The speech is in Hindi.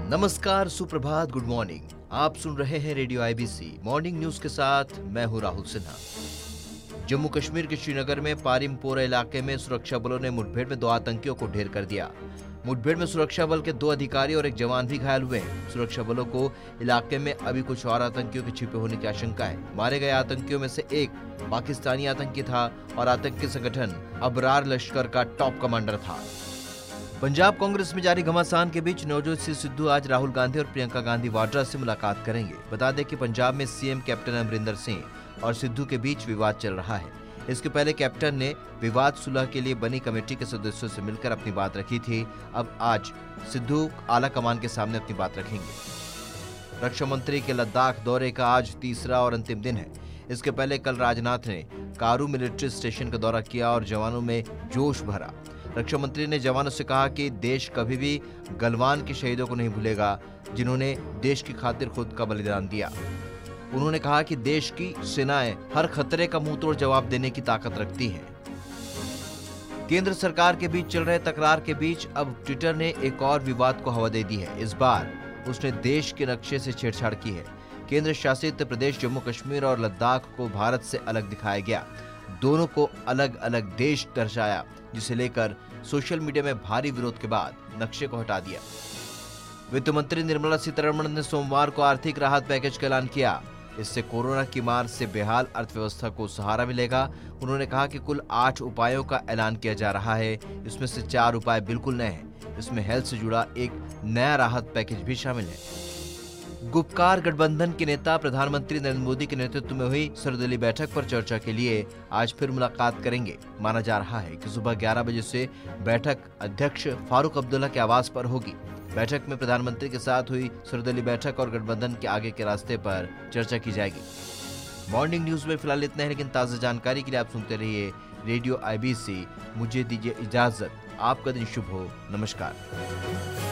नमस्कार, सुप्रभात, गुड मॉर्निंग। आप सुन रहे हैं रेडियो आईबीसी मॉर्निंग न्यूज के साथ मैं हूं राहुल सिन्हा। जम्मू कश्मीर के श्रीनगर में पारिमपोरा इलाके में सुरक्षा बलों ने मुठभेड़ में 2 आतंकियों को ढेर कर दिया। मुठभेड़ में सुरक्षा बल के 2 अधिकारी और एक जवान भी घायल हुए हैं। सुरक्षा बलों को इलाके में अभी कुछ और आतंकियों के छिपे होने की आशंका है। मारे गए आतंकियों में से एक पाकिस्तानी आतंकी था और आतंकी संगठन अबरार लश्कर का टॉप कमांडर था। पंजाब कांग्रेस में जारी घमासान के बीच नवजोत सिंह सिद्धू आज राहुल गांधी और प्रियंका गांधी वाड्रा से मुलाकात करेंगे। बता दें कि पंजाब में सीएम कैप्टन अमरिंदर सिंह और सिद्धू के बीच विवाद चल रहा है। इसके पहले कैप्टन ने विवाद सुलह के लिए बनी कमेटी के सदस्यों से मिलकर अपनी बात रखी थी। अब आज सिद्धू आला कमान के सामने अपनी बात रखेंगे। रक्षा मंत्री के लद्दाख दौरे का आज तीसरा और अंतिम दिन है। इसके पहले कल राजनाथ ने कारू मिलिट्री स्टेशन का दौरा किया और जवानों में जोश भरा। रक्षा मंत्री ने जवानों से कहा कि देश कभी भी गलवान के शहीदों को नहीं भूलेगा, जिन्होंने देश की खातिर खुद का बलिदान दिया। उन्होंने कहा कि देश की सेनाएं हर खतरे का मुंहतोड़ जवाब देने की ताकत रखती हैं। केंद्र सरकार के बीच चल रहे तकरार के बीच अब ट्विटर ने एक और विवाद को हवा दे दी है। इस बार उसने देश के नक्शे से छेड़छाड़ की है। केंद्र शासित प्रदेश जम्मू कश्मीर और लद्दाख को भारत से अलग दिखाया गया। दोनों को अलग अलग देश दर्शाया, जिसे लेकर सोशल मीडिया में भारी विरोध के बाद नक्शे को हटा दिया। वित्त मंत्री निर्मला सीतारमण ने सोमवार को आर्थिक राहत पैकेज का ऐलान किया। इससे कोरोना की मार से बेहाल अर्थव्यवस्था को सहारा मिलेगा। उन्होंने कहा कि कुल 8 उपायों का ऐलान किया जा रहा है। इसमें से 4 उपाय बिल्कुल नए हैं। इसमें हेल्थ से जुड़ा एक नया राहत पैकेज भी शामिल है। गुपकार गठबंधन के नेता प्रधानमंत्री नरेंद्र मोदी के नेतृत्व में हुई सर्वदलीय बैठक पर चर्चा के लिए आज फिर मुलाकात करेंगे। माना जा रहा है कि सुबह 11 बजे से बैठक अध्यक्ष फारूक अब्दुल्ला के आवास पर होगी। बैठक में प्रधानमंत्री के साथ हुई सर्वदलीय बैठक और गठबंधन के आगे के रास्ते पर चर्चा की जाएगी। मॉर्निंग न्यूज में फिलहाल इतना है, लेकिन ताज़ा जानकारी के लिए आप सुनते रहिए रेडियो आईबीसी। मुझे दीजिए इजाजत। आपका दिन शुभ हो। नमस्कार।